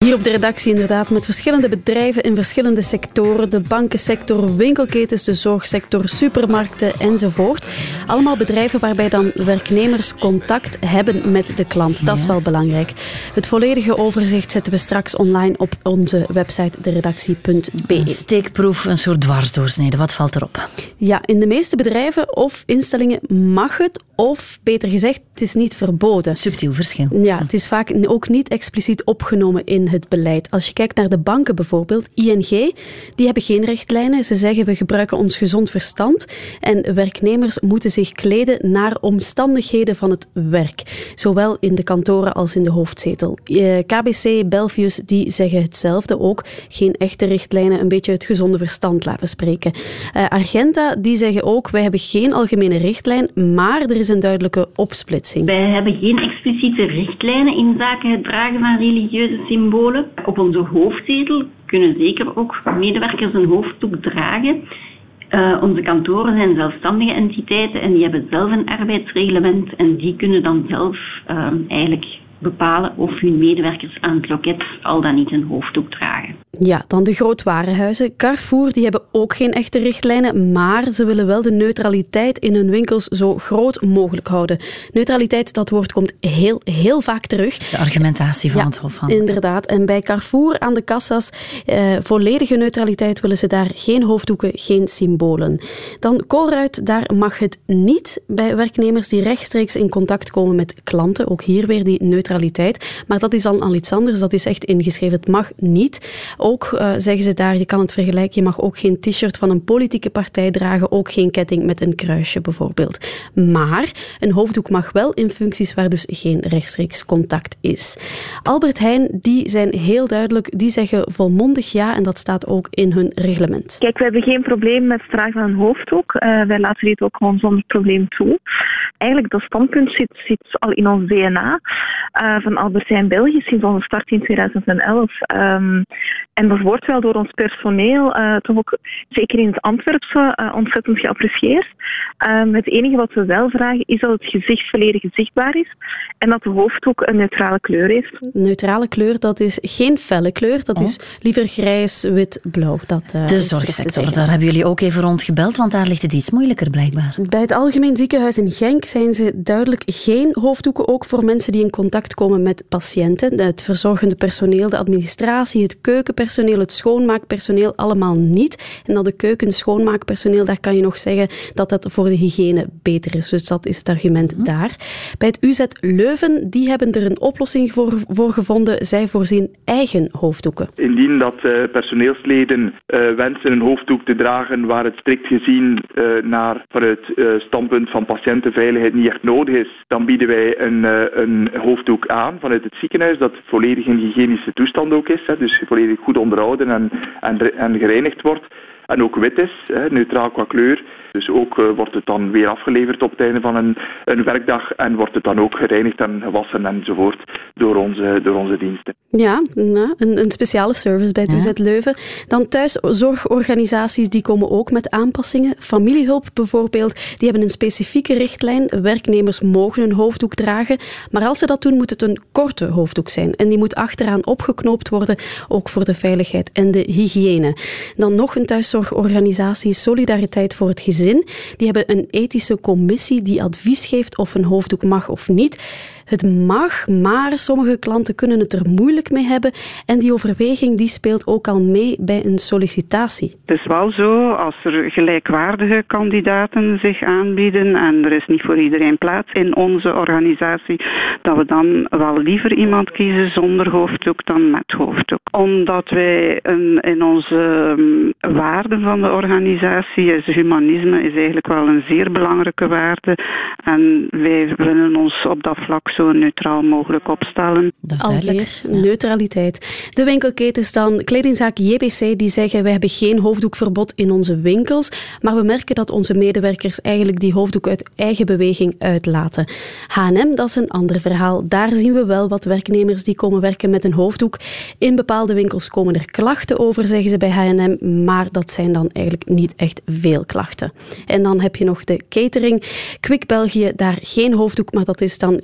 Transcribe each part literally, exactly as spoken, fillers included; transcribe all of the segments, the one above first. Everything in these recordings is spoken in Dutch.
Hier op de redactie inderdaad met verschillende bedrijven in verschillende sectoren. De bankensector, winkelketens, de zorgsector, supermarkten enzovoort. Allemaal bedrijven waarbij dan werknemers contact hebben met de klant. Dat is wel belangrijk. Het volledige overzicht zetten we straks online op onze website de redactie punt b e. Een steekproef, een soort dwarsdoorsnede. Wat valt erop? Ja, in de meeste bedrijven of instellingen mag het, of beter gezegd, het is niet verboden. Subtiel verschil. Ja, het is vaak ook niet expliciet opgenomen in het beleid. Als je kijkt naar de banken bijvoorbeeld, I N G, die hebben geen richtlijnen. Ze zeggen we gebruiken ons gezond verstand en werknemers moeten zich kleden naar omstandigheden van het werk. Zowel in de kantoren als in de hoofdzetel. K B C, Belfius, die zeggen hetzelfde ook. Geen echte richtlijnen, een beetje het gezonde verstand laten spreken. Uh, Argenta, die zeggen ook, wij hebben geen algemene richtlijn, maar er is een duidelijke opsplitsing. Wij hebben geen expliciete richtlijnen in zaken het dragen van religieuze symbolen. Op onze hoofdzetel kunnen zeker ook medewerkers een hoofddoek dragen. Uh, onze kantoren zijn zelfstandige entiteiten en die hebben zelf een arbeidsreglement en die kunnen dan zelf uh, eigenlijk bepalen of hun medewerkers aan het loket al dan niet een hoofddoek dragen. Ja, dan de grootwarenhuizen. Carrefour, die hebben ook geen echte richtlijnen, maar ze willen wel de neutraliteit in hun winkels zo groot mogelijk houden. Neutraliteit, dat woord komt heel, heel vaak terug. De argumentatie van ja, het Hof van. Inderdaad. En bij Carrefour aan de kassa's, eh, volledige neutraliteit willen ze daar geen hoofddoeken, geen symbolen. Dan Colruyt, daar mag het niet bij werknemers die rechtstreeks in contact komen met klanten. Ook hier weer die neutraliteit. Maar dat is dan al iets anders. Dat is echt ingeschreven. Het mag niet. Ook uh, zeggen ze daar, je kan het vergelijken, je mag ook geen t-shirt van een politieke partij dragen, ook geen ketting met een kruisje bijvoorbeeld. Maar een hoofddoek mag wel in functies waar dus geen rechtstreeks contact is. Albert Heijn, die zijn heel duidelijk, die zeggen volmondig ja en dat staat ook in hun reglement. Kijk, we hebben geen probleem met het dragen van een hoofddoek. Uh, wij laten dit ook gewoon zonder probleem toe. Eigenlijk, dat standpunt zit, zit al in ons D N A uh, van Albert Heijn België sinds onze start in tweeduizend elf. Um, En dat wordt wel door ons personeel, uh, toch ook zeker in het Antwerpse, uh, ontzettend geapprecieerd. Um, het enige wat we wel vragen is dat het gezicht volledig zichtbaar is en dat de hoofddoek een neutrale kleur heeft. Neutrale kleur, dat is geen felle kleur, dat oh. is liever grijs, wit, blauw. Dat, uh, de zorgsector, daar hebben jullie ook even rond gebeld, want daar ligt het iets moeilijker blijkbaar. Bij het Algemeen Ziekenhuis in Genk zijn ze duidelijk geen hoofddoeken, ook voor mensen die in contact komen met patiënten. Het verzorgende personeel, de administratie, het keukenpersoneel, het schoonmaakpersoneel allemaal niet. En dat de keukenschoonmaakpersoneel, daar kan je nog zeggen dat dat voor de hygiëne beter is. Dus dat is het argument mm. daar. Bij het U Z Leuven, die hebben er een oplossing voor, voor gevonden. Zij voorzien eigen hoofddoeken. Indien dat uh, personeelsleden uh, wensen een hoofddoek te dragen waar het strikt gezien uh, naar vanuit het uh, standpunt van patiëntenveiligheid niet echt nodig is, dan bieden wij een, uh, een hoofddoek aan vanuit het ziekenhuis dat volledig in hygiënische toestand ook is. Hè, dus volledig goed onderhouden en, en, en gereinigd wordt. En ook wit is, hè, neutraal qua kleur. Dus ook uh, wordt het dan weer afgeleverd op het einde van een, een werkdag en wordt het dan ook gereinigd en gewassen enzovoort door onze, door onze diensten. Ja, nou, een, een speciale service bij het ja. U Z Leuven. Dan thuiszorgorganisaties, die komen ook met aanpassingen. Familiehulp bijvoorbeeld, die hebben een specifieke richtlijn. Werknemers mogen een hoofddoek dragen, maar als ze dat doen, moet het een korte hoofddoek zijn. En die moet achteraan opgeknoopt worden, ook voor de veiligheid en de hygiëne. Dan nog een thuiszorgorganisatie, Solidariteit voor het Gezin. Die hebben een ethische commissie die advies geeft of een hoofddoek mag of niet. Het mag, maar sommige klanten kunnen het er moeilijk mee hebben. En die overweging die speelt ook al mee bij een sollicitatie. Het is wel zo, als er gelijkwaardige kandidaten zich aanbieden en er is niet voor iedereen plaats in onze organisatie, dat we dan wel liever iemand kiezen zonder hoofddoek dan met hoofddoek. Omdat wij een, in onze um, waarden van de organisatie, is humanisme is eigenlijk wel een zeer belangrijke waarde. En wij willen ons op dat vlak zo neutraal mogelijk opstellen. Dat is duidelijk. Alweer, neutraliteit. De winkelketens dan, kledingzaak J B C, die zeggen wij hebben geen hoofddoekverbod in onze winkels, maar we merken dat onze medewerkers eigenlijk die hoofddoek uit eigen beweging uitlaten. H en M, dat is een ander verhaal. Daar zien we wel wat werknemers die komen werken met een hoofddoek. In bepaalde winkels komen er klachten over, zeggen ze bij H en M, maar dat zijn dan eigenlijk niet echt veel klachten. En dan heb je nog de catering. Quick België, daar geen hoofddoek, maar dat is dan hygiëne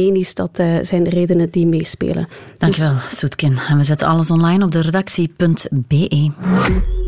hygiënisch, dat uh, zijn de redenen die meespelen. Dankjewel, dus... Soetkin. En we zetten alles online op de redactie punt be.